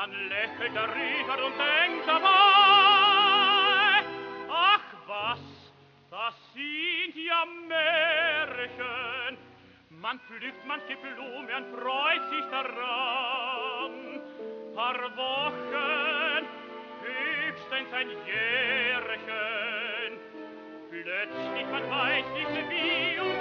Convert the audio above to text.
Dann lächelt der Ritter und denkt dabei, ach was, das sind ja Märchen. Man pflückt manche Blume und freut sich daran. Paar Wochen, höchstens ein Jährchen. Plötzlich, man weiß nicht wie und